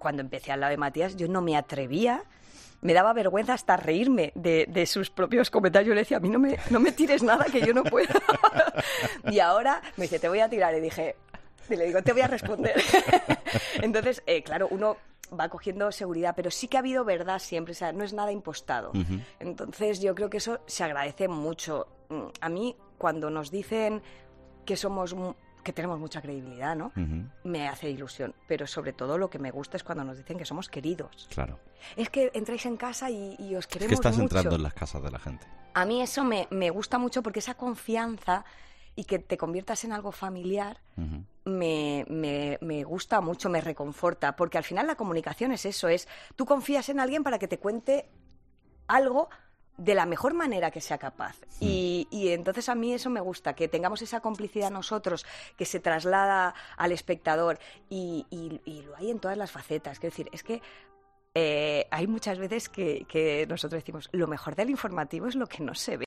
cuando empecé al lado de Matías, yo no me atrevía, me daba vergüenza hasta reírme de sus propios comentarios. Yo le decía, a mí no me tires nada que yo no puedo. Y ahora me dice, te voy a tirar. Y le digo, te voy a responder. Entonces, claro, uno va cogiendo seguridad, pero sí que ha habido verdad siempre, o sea, no es nada impostado. Uh-huh. Entonces, yo creo que eso se agradece mucho. A mí, cuando nos dicen que tenemos mucha credibilidad, ¿no? Uh-huh. Me hace ilusión, pero sobre todo lo que me gusta es cuando nos dicen que somos queridos. Claro. Es que entráis en casa y os queremos mucho. Es que estás mucho. entrando en las casas de la gente. A mí eso me gusta mucho porque esa confianza y que te conviertas en algo familiar, uh-huh, me gusta mucho, me reconforta, porque al final la comunicación es eso, tú confías en alguien para que te cuente algo de la mejor manera que sea capaz. Sí. Y entonces a mí eso me gusta, que tengamos esa complicidad nosotros, que se traslada al espectador, y lo hay en todas las facetas. Quiero decir, es que hay muchas veces que nosotros decimos, lo mejor del informativo es lo que no se ve.